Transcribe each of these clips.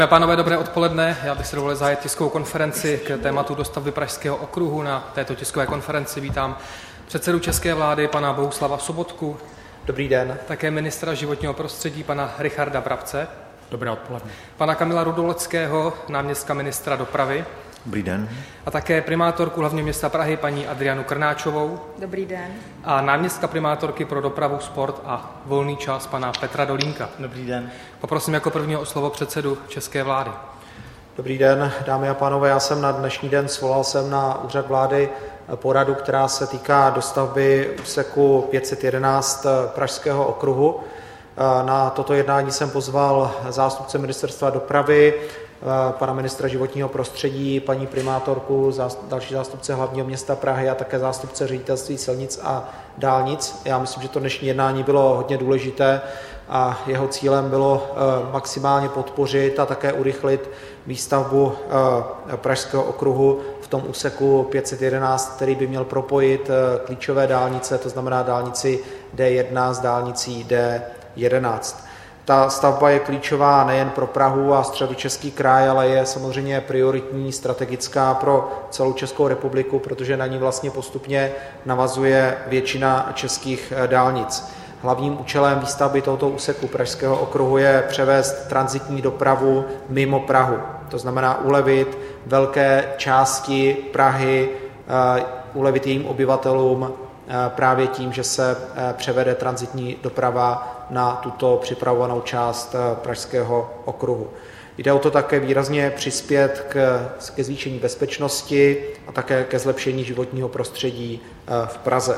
Pánové, dobré odpoledne. Já bych si dovolil zahájit tiskovou konferenci k tématu dostavby Pražského okruhu. Na této tiskové konferenci vítám předsedu české vlády, pana Bohuslava Sobotku. Dobrý den. Také ministra životního prostředí, pana Richarda Brabce. Dobré odpoledne. Pana Kamila Rudoleckého, náměstka ministra dopravy. Dobrý den. A také primátorku hlavního města Prahy, paní Adrianu Krnáčovou. Dobrý den. A náměstka primátorky pro dopravu, sport a volný čas, pana Petra Dolínka. Dobrý den. Poprosím jako prvního o slovo předsedu české vlády. Dobrý den, dámy a pánové. Já jsem na dnešní den svolal na úřad vlády poradu, která se týká dostavby úseku 511 Pražského okruhu. Na toto jednání jsem pozval zástupce ministerstva dopravy, pana ministra životního prostředí, paní primátorku, další zástupce hlavního města Prahy a také zástupce ředitelství silnic a dálnic. Já myslím, že to dnešní jednání bylo hodně důležité a jeho cílem bylo maximálně podpořit a také urychlit výstavbu Pražského okruhu v tom úseku 511, který by měl propojit klíčové dálnice, to znamená dálnici D1 s dálnicí D11. Ta stavba je klíčová nejen pro Prahu a Středočeský kraj, ale je samozřejmě prioritní, strategická pro celou Českou republiku, protože na ní vlastně postupně navazuje většina českých dálnic. Hlavním účelem výstavby tohoto úseku Pražského okruhu je převést tranzitní dopravu mimo Prahu. To znamená ulevit velké části Prahy, ulevit jejím obyvatelům právě tím, že se převede tranzitní doprava na tuto připravovanou část Pražského okruhu. Jde o to také výrazně přispět ke zvýšení bezpečnosti a také ke zlepšení životního prostředí v Praze.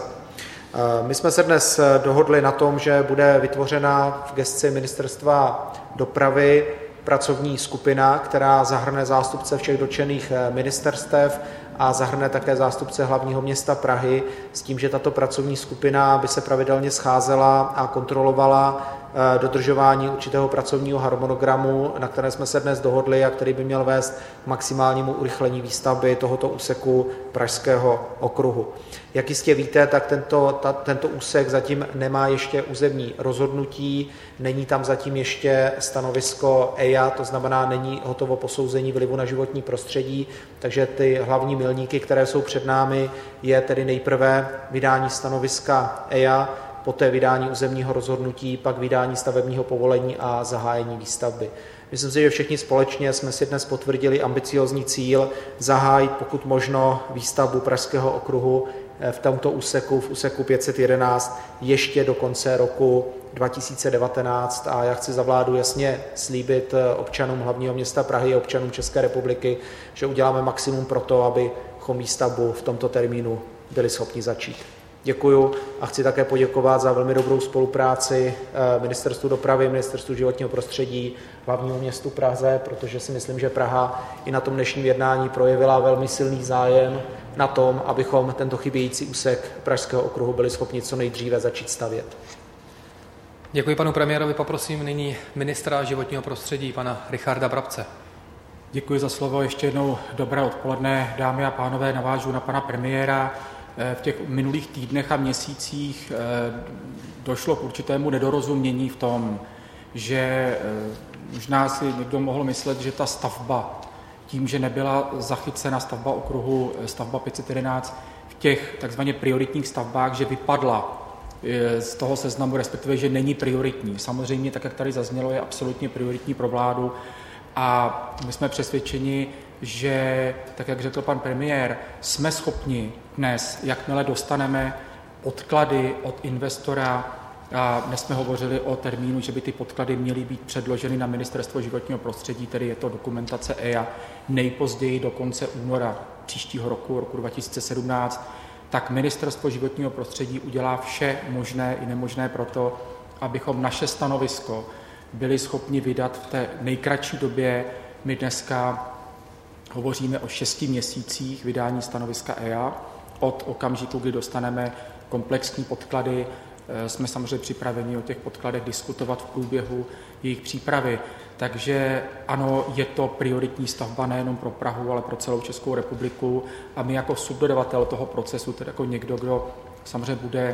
My jsme se dnes dohodli na tom, že bude vytvořena v gesci ministerstva dopravy pracovní skupina, která zahrne zástupce všech dotčených ministerstev a zahrne také zástupce hlavního města Prahy s tím, že tato pracovní skupina by se pravidelně scházela a kontrolovala dodržování určitého pracovního harmonogramu, na které jsme se dnes dohodli a který by měl vést k maximálnímu urychlení výstavby tohoto úseku Pražského okruhu. Jak jistě víte, tak tento úsek zatím nemá ještě územní rozhodnutí, není tam zatím ještě stanovisko EIA, to znamená, není hotovo posouzení vlivu na životní prostředí, takže ty hlavní milníky, které jsou před námi, je tedy nejprve vydání stanoviska EIA, poté vydání územního rozhodnutí, pak vydání stavebního povolení a zahájení výstavby. Myslím si, že všichni společně jsme si dnes potvrdili ambiciózní cíl zahájit pokud možno výstavbu Pražského okruhu v tomto úseku, v úseku 511, ještě do konce roku 2019 a já chci za vládu jasně slíbit občanům hlavního města Prahy a občanům České republiky, že uděláme maximum pro to, abychom výstavbu v tomto termínu byli schopni začít. Děkuju a chci také poděkovat za velmi dobrou spolupráci Ministerstvu dopravy, Ministerstvu životního prostředí, hlavnímu městu Praze, protože si myslím, že Praha i na tom dnešním jednání projevila velmi silný zájem na tom, abychom tento chybějící úsek Pražského okruhu byli schopni co nejdříve začít stavět. Děkuji panu premiérovi, poprosím nyní ministra životního prostředí, pana Richarda Brabce. Děkuji za slovo, ještě jednou dobré odpoledne, dámy a pánové, navážu na pana premiéra. V těch minulých týdnech a měsících došlo k určitému nedorozumění v tom, že možná si někdo mohl myslet, že ta stavba, tím, že nebyla zachycena stavba okruhu, stavba 511 v těch takzvaně prioritních stavbách, že vypadla z toho seznamu, respektive, že není prioritní. Samozřejmě, tak jak tady zaznělo, je absolutně prioritní pro vládu a my jsme přesvědčeni, že, tak jak řekl pan premiér, jsme schopni dnes, jakmile dostaneme podklady od investora, a dnes jsme hovořili o termínu, že by ty podklady měly být předloženy na Ministerstvo životního prostředí, tedy je to dokumentace EIA, nejpozději do konce února příštího roku 2017, tak Ministerstvo životního prostředí udělá vše možné i nemožné pro to, abychom naše stanovisko byli schopni vydat v té nejkratší době. My dneska hovoříme o 6 měsících vydání stanoviska EIA. Od okamžiku, kdy dostaneme komplexní podklady, jsme samozřejmě připraveni o těch podkladech diskutovat v průběhu jejich přípravy. Takže ano, je to prioritní stavba nejenom pro Prahu, ale pro celou Českou republiku a my jako subdodavatel toho procesu, tedy jako někdo, kdo samozřejmě bude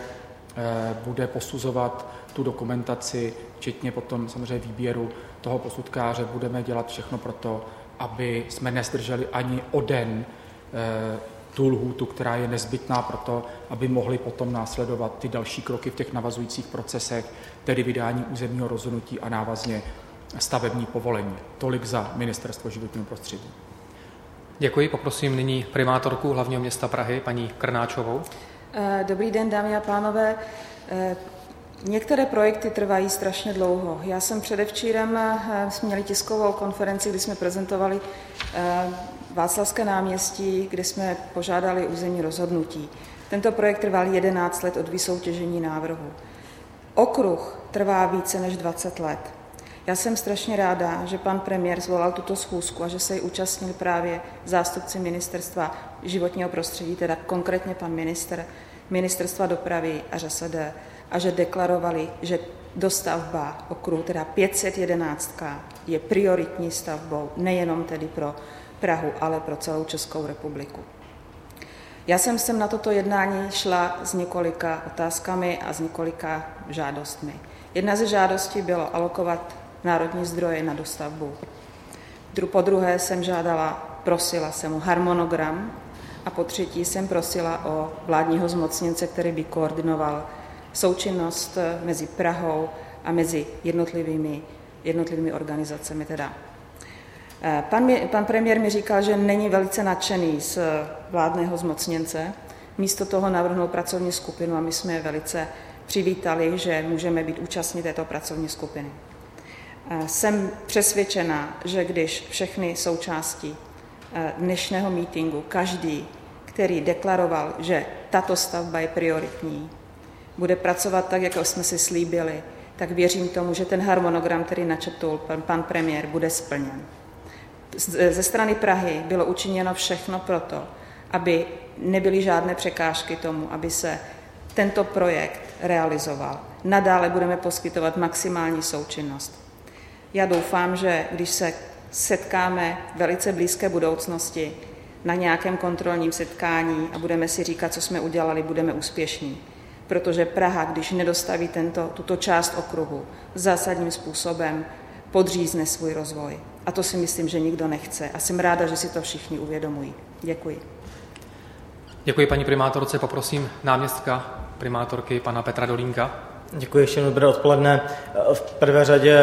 bude posuzovat tu dokumentaci, včetně potom samozřejmě výběru toho posudkáře. Budeme dělat všechno pro to, aby jsme nezdrželi ani o den tu lhůtu, která je nezbytná pro to, aby mohly potom následovat ty další kroky v těch navazujících procesech, tedy vydání územního rozhodnutí a návazně stavební povolení. Tolik za Ministerstvo životního prostředí. Děkuji, poprosím nyní primátorku hlavního města Prahy, paní Krnáčovou. Dobrý den, dámy a pánové. Některé projekty trvají strašně dlouho. Já jsem předevčírem jsme měli tiskovou konferenci, kdy jsme prezentovali Václavské náměstí, kde jsme požádali územní rozhodnutí. Tento projekt trval 11 let od vysoutěžení návrhu. Okruh trvá více než 20 let. Já jsem strašně ráda, že pan premiér zvolal tuto schůzku a že se jí účastnil právě zástupci Ministerstva životního prostředí, teda konkrétně pan ministr, Ministerstva dopravy a ŘSD, a že deklarovali, že dostavba okruhu, teda 511, je prioritní stavbou nejenom tedy pro Prahu, ale pro celou Českou republiku. Já jsem sem na toto jednání šla s několika otázkami a s několika žádostmi. Jedna ze žádostí bylo alokovat národní zdroje na dostavbu. Po druhé jsem prosila jsem o harmonogram a po třetí jsem prosila o vládního zmocněnce, který by koordinoval součinnost mezi Prahou a mezi jednotlivými organizacemi. Pan premiér mi říkal, že není velice nadšený z vládného zmocněnce. Místo toho navrhnul pracovní skupinu a my jsme je velice přivítali, že můžeme být účastní této pracovní skupiny. Jsem přesvědčena, že když všechny součásti dnešního mítinku, každý, který deklaroval, že tato stavba je prioritní, bude pracovat tak, jak jsme si slíbili, tak věřím tomu, že ten harmonogram, který načetl pan premiér, bude splněn. Ze strany Prahy bylo učiněno všechno proto, aby nebyly žádné překážky tomu, aby se tento projekt realizoval. Nadále budeme poskytovat maximální součinnost. Já doufám, že když se setkáme v velice blízké budoucnosti na nějakém kontrolním setkání a budeme si říkat, co jsme udělali, budeme úspěšní. Protože Praha, když nedostaví tuto část okruhu, zásadním způsobem podřízne svůj rozvoj. A to si myslím, že nikdo nechce. A jsem ráda, že si to všichni uvědomují. Děkuji. Děkuji paní primátorce. Poprosím náměstka primátorky pana Petra Dolínka. Děkuji, ještě dobré odpoledne. V prvé řadě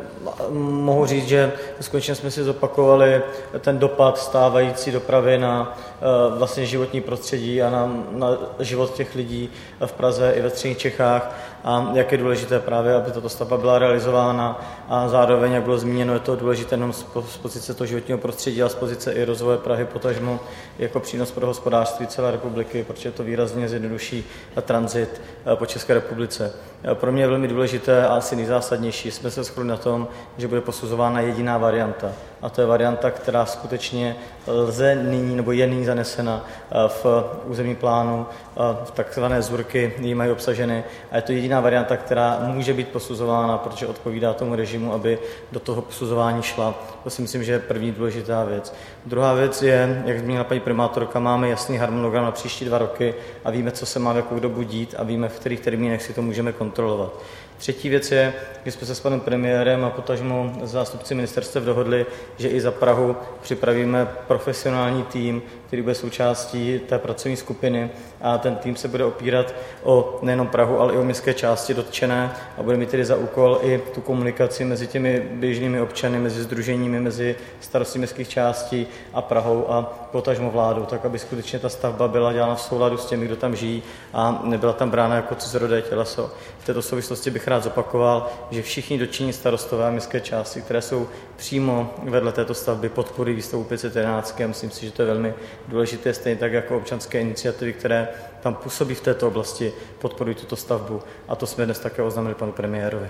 mohu říct, že skutečně jsme si zopakovali ten dopad stávající dopravy na vlastně životní prostředí a na život těch lidí v Praze i ve středních Čechách a jak je důležité právě, aby tato stavba byla realizována a zároveň, jak bylo zmíněno, je to důležité jenom z pozice toho životního prostředí a z pozice i rozvoje Prahy, potažmo jako přínos pro hospodářství celé republiky, protože to výrazně zjednoduší tranzit po České republice. Pro mě je velmi důležité a asi nejzásadnější, jsme se shodli na tom, že bude posuzována jediná varianta. A to je varianta, která skutečně lze nyní, nebo je nyní zanesena v územním plánu, v takzvané ZURky jí mají obsaženy. A je to jediná varianta, která může být posuzována, protože odpovídá tomu režimu, aby do toho posuzování šla. To si myslím, že je první důležitá věc. Druhá věc je, jak zmínila paní primátorka, máme jasný harmonogram na příští 2 roky a víme, co se má v jakou dobu dít a víme, v kterých termínech si to můžeme kontrolovat. Třetí věc je, že jsme se s panem premiérem a potažmo zástupci ministerstev dohodli, že i za Prahu připravíme profesionální tým, který bude součástí té pracovní skupiny a ten tým se bude opírat o nejenom Prahu, ale i o městské části dotčené a bude mít tedy za úkol i tu komunikaci mezi těmi běžnými občany, mezi sdruženími, mezi starosty městských částí a Prahou a potažmo vládou, tak aby skutečně ta stavba byla dělána v souladu s těmi, kdo tam žijí a nebyla tam brána jako cizorodé těleso. V této souvislosti bych rád zopakoval, že všichni dotčení starostové a městské části, které jsou přímo vedle této stavby, podporují výstavu 511. Myslím si, že to je velmi důležité, stejně tak jako občanské iniciativy, které tam působí v této oblasti, podporují tuto stavbu. A to jsme dnes také oznámili panu premiérovi.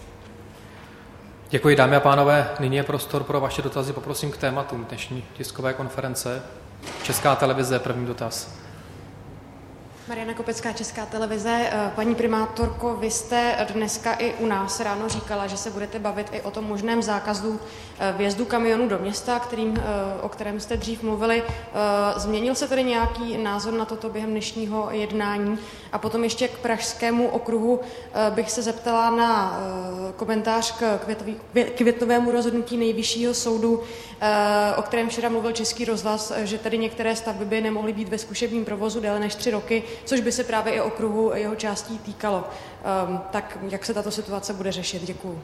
Děkuji, dámy a pánové. Nyní je prostor pro vaše dotazy. Poprosím k tématům dnešní tiskové konference. Česká televize, první dotaz. Mariana Kopecká, Česká televize. Paní primátorko, vy jste dneska i u nás ráno říkala, že se budete bavit i o tom možném zákazu vjezdu kamionů do města, o kterém jste dřív mluvili. Změnil se tedy nějaký názor na toto během dnešního jednání? A potom ještě k Pražskému okruhu bych se zeptala na komentář k květnovému rozhodnutí Nejvyššího soudu, o kterém včera mluvil Český rozhlas, že tedy některé stavby by nemohly být ve zkušebním provozu déle než 3 roky, což by se právě i okruhu jeho částí týkalo. Tak jak se tato situace bude řešit? Děkuju.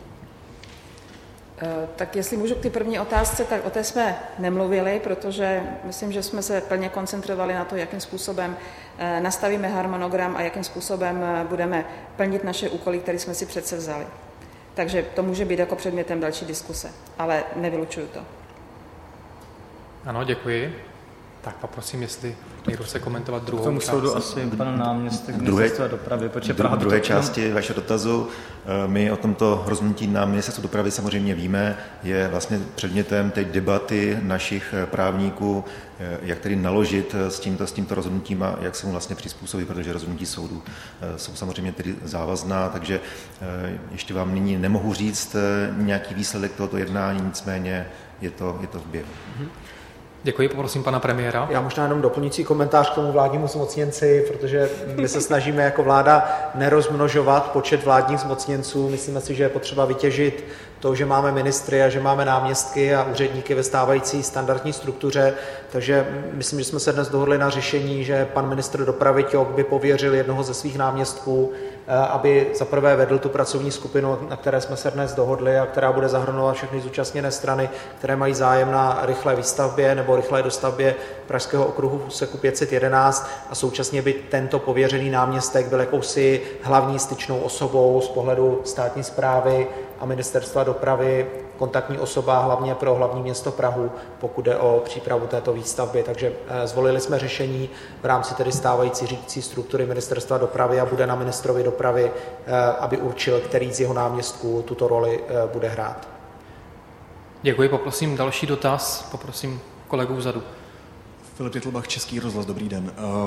Tak jestli můžu k té první otázce, tak o té jsme nemluvili, protože myslím, že jsme se plně koncentrovali na to, jakým způsobem nastavíme harmonogram a jakým způsobem budeme plnit naše úkoly, které jsme si přece vzali. Takže to může být jako předmětem další diskuse, ale nevylučuju to. Ano, děkuji. Tak poprosím, jestli někdo chce komentovat druhou část. K tomu soudu asi pan náměstek Ministerstva dopravy. V druhé části vašeho dotazu my o tomto rozhodnutí na Ministerstvu dopravy samozřejmě víme, je vlastně předmětem teď debaty našich právníků, jak tedy naložit s tímto rozhodnutím a jak se mu vlastně přizpůsobit, protože rozhodnutí soudu jsou samozřejmě tedy závazná, takže ještě vám nyní nemohu říct nějaký výsledek tohoto jednání, nicméně je to v běhu. Děkuji, poprosím pana premiéra. Já možná jenom doplňující komentář k tomu vládnímu zmocněnci, protože my se snažíme jako vláda nerozmnožovat počet vládních zmocněnců. Myslíme si, že je potřeba vytěžit to, že máme ministry a že máme náměstky a úředníky ve stávající standardní struktuře. Takže myslím, že jsme se dnes dohodli na řešení, že pan ministr dopravy Ťok by pověřil jednoho ze svých náměstků, aby zaprvé vedl tu pracovní skupinu, na které jsme se dnes dohodli a která bude zahrnovat všechny zúčastněné strany, které mají zájem na rychlé výstavbě nebo rychlé dostavbě Pražského okruhu v úseku 511 a současně by tento pověřený náměstek byl jakousi hlavní styčnou osobou z pohledu státní správy a Ministerstva dopravy, kontaktní osoba hlavně pro hlavní město Prahu, pokud jde o přípravu této výstavby. Takže zvolili jsme řešení v rámci tedy stávající řídící struktury Ministerstva dopravy a bude na ministrovi dopravy, aby určil, který z jeho náměstků tuto roli bude hrát. Děkuji, poprosím další dotaz, poprosím kolegu vzadu. Filip Titlbach, Český rozhlas, dobrý den.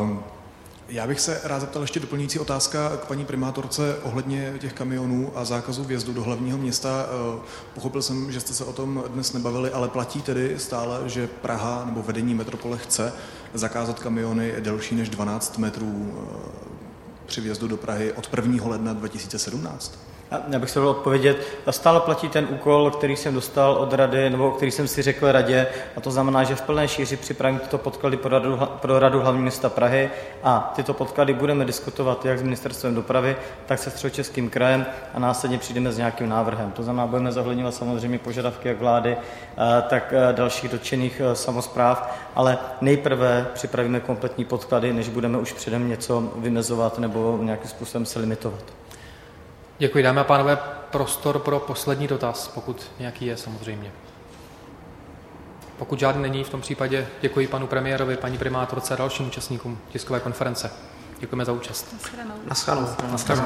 Já bych se rád zeptal ještě doplňující otázka k paní primátorce ohledně těch kamionů a zákazu vjezdu do hlavního města. Pochopil jsem, že jste se o tom dnes nebavili, ale platí tedy stále, že Praha nebo vedení metropole chce zakázat kamiony delší než 12 metrů při vjezdu do Prahy od 1. ledna 2017? Já bych se chtěl odpovědět. Stále platí ten úkol, který jsem dostal od rady, nebo který jsem si řekl radě, a to znamená, že v plné šíři připravím tyto podklady pro radu hlavního města Prahy a tyto podklady budeme diskutovat jak s Ministerstvem dopravy, tak se Středočeským krajem a následně přijdeme s nějakým návrhem. To znamená, budeme zohledňovat samozřejmě požadavky jak vlády, tak dalších dotčených samospráv, ale nejprve připravíme kompletní podklady, než budeme už předem něco vymezovat nebo nějakým způsobem se limitovat. Děkuji, dámy a pánové, prostor pro poslední dotaz, pokud nějaký je samozřejmě. Pokud žádný není, v tom případě děkuji panu premiérovi, paní primátorce a dalším účastníkům tiskové konference. Děkujeme za účast. Naschledanou.